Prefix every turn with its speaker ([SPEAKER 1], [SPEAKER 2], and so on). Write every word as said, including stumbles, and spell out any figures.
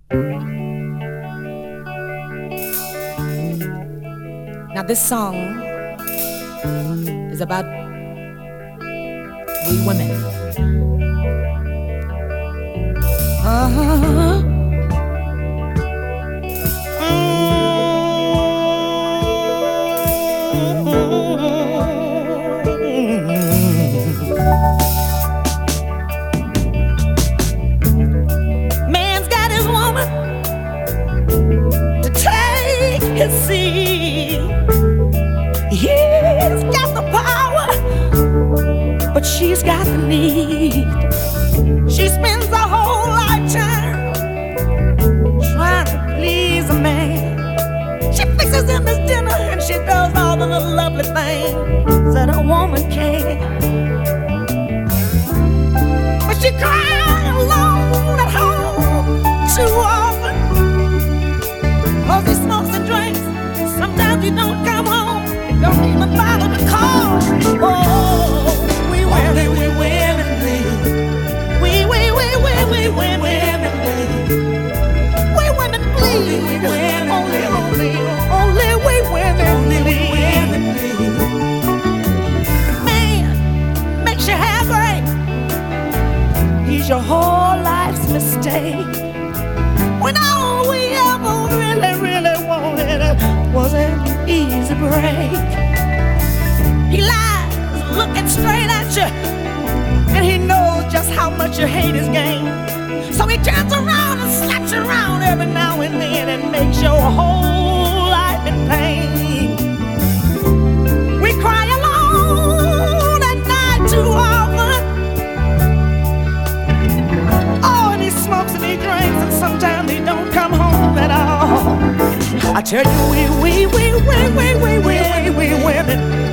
[SPEAKER 1] Now this song is about we women. Uh-huh. Man's got his woman to take his seat. He's got the power, but she's got the need. She spends her whole lifetime trying to please a man. She fixes him his dinner and she does all the little lovely things that a woman can. But she cries alone at home too often, 'cause he smokes and drinks. Sometimes he don't come home, he don't even bother to call. Oh, we women, we women, please. We, we, we, we, we women, please. We women, please. Only, only, only we women, only we women, please. Man makes your hair gray. He's your whole life's mistake. When all we ever really, really wanted was an easy break. He lies looking straight at you, and he knows just how much you hate his game. So he turns around and slaps you around every now and then and makes your whole life in pain. We cry alone at night too often. Oh, and he smokes and he drinks, and sometimes he don't come home at all. I tell you, we, we, we, we, we, we, we, we, we women.